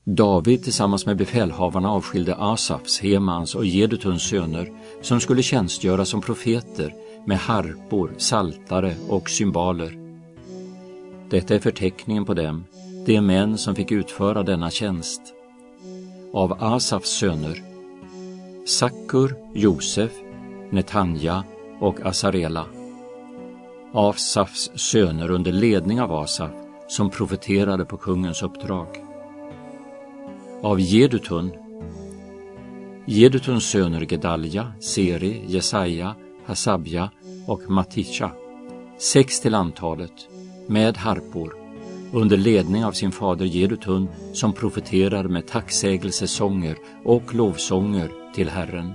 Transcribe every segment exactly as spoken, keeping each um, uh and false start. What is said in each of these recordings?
David tillsammans med befälhavarna avskilde Asafs, Hemans och Jedutuns söner som skulle tjänstgöra som profeter med harpor, saltare och cymbaler. Detta är förteckningen på dem, de män som fick utföra denna tjänst. Av Asafs söner: Sakkur, Josef, Netanja och Asarela. Asafs söner under ledning av Asaf, som profeterade på kungens uppdrag. Av Jedutun: Jedutuns söner Gedalja, Seri, Jesaja, Hasabja och Matisha, sex till antalet, med harpor, under ledning av sin fader Jedutun, som profeterade med tacksägelsesånger och lovsånger till Herren.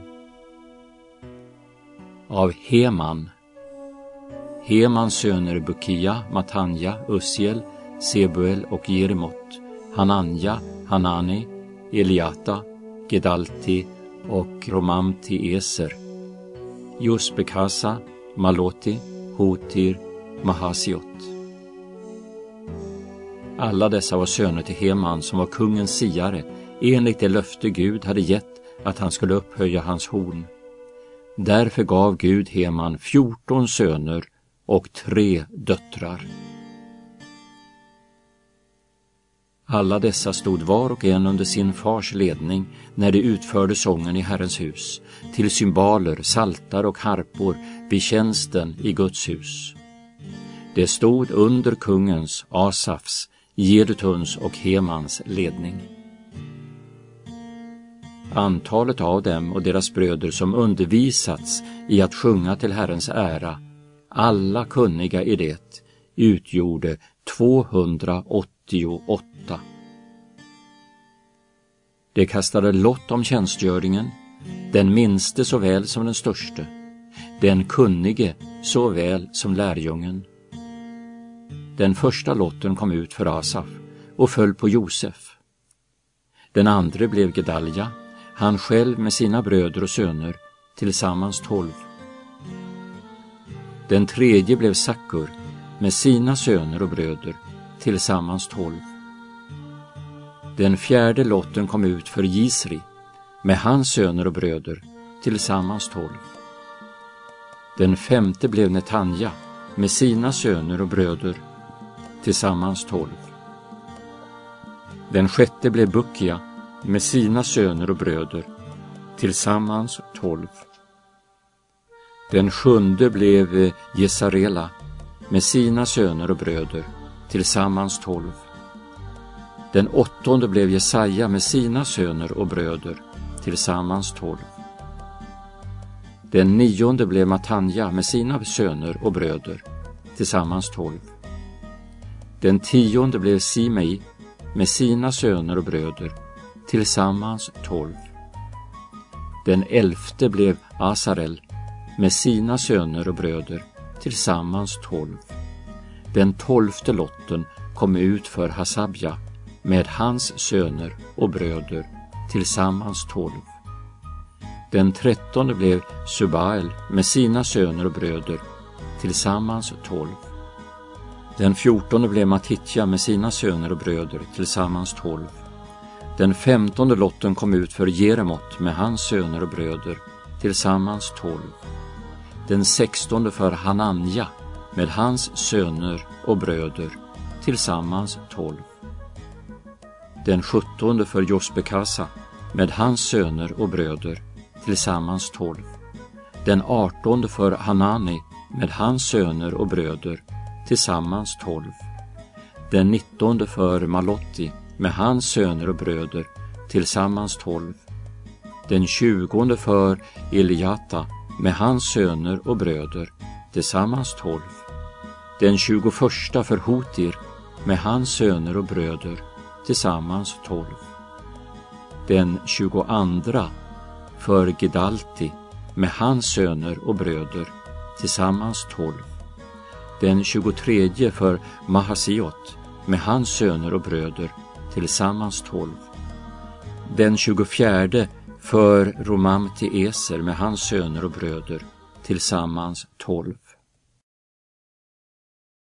Av Heman: Hemans söner Bukia, Matanja, Ussiel, Sebuel och Jeremot, Hananja, Hanani, Eliata, Gedalti och Romamti-Eser, Josbekasa, Maloti, Hotir, Mahasiot. Alla dessa var söner till Heman, som var kungens siare, enligt det löfte Gud hade gett att han skulle upphöja hans horn. Därför gav Gud Heman fjorton söner och tre döttrar. Alla dessa stod var och en under sin fars ledning när de utförde sången i Herrens hus, till cymbaler, saltar och harpor vid tjänsten i Guds hus. Det stod under kungens, Asafs, Jedutuns och Hemans ledning. Antalet av dem och deras bröder som undervisats i att sjunga till Herrens ära, alla kunniga i det, utgjorde tvåhundraåttioåtta. Det kastade lott om tjänstgöringen, den minste såväl som den störste, den kunnige såväl som lärjungen. Den första lotten kom ut för Asaf och föll på Josef. Den andra blev Gedalja, han själv med sina bröder och söner, tillsammans tolv. Den tredje blev Sakkur med sina söner och bröder, tillsammans tolv. Den fjärde lotten kom ut för Jisri med hans söner och bröder, tillsammans tolv. Den femte blev Netanja med sina söner och bröder, tillsammans tolv. Den sjätte blev Bukia med sina söner och bröder, tillsammans tolv. Den sjunde blev Jesarela med sina söner och bröder, tillsammans tolv. Den åttonde blev Jesaja med sina söner och bröder, tillsammans tolv. Den nionde blev Matanja med sina söner och bröder, tillsammans tolv. Den tionde blev Simei med sina söner och bröder, tillsammans tolv. Den elfte blev Asarel med sina söner och bröder, tillsammans tolv. Den tolfte lotten kom ut för Hasabja med hans söner och bröder, tillsammans tolv. Den trettonde blev Subael med sina söner och bröder, tillsammans tolv. Den fjortonde blev Matitja med sina söner och bröder, tillsammans tolv. Den femtonde lotten kom ut för Jeremot med hans söner och bröder, tillsammans tolv. Den sextonde för Hananja med hans söner och bröder, tillsammans tolv. Den sjuttonde för Josbekasa med hans söner och bröder, tillsammans tolv. Den artonde för Hanani med hans söner och bröder, tillsammans tolv. Den nittonde för Malotti med hans söner och bröder, tillsammans tolv. Den tjugonde för Eliata med hans söner och bröder, tillsammans tolv. Den tjugoförsta för Hotir med hans söner och bröder, tillsammans tolv. Den tjugoandra för Gedalti med hans söner och bröder, tillsammans tolv. Den tjugotredje för Mahasiot med hans söner och bröder, tillsammans tolv. Den tjugofjärde för Romamti-Eser med hans söner och bröder, tillsammans tolv.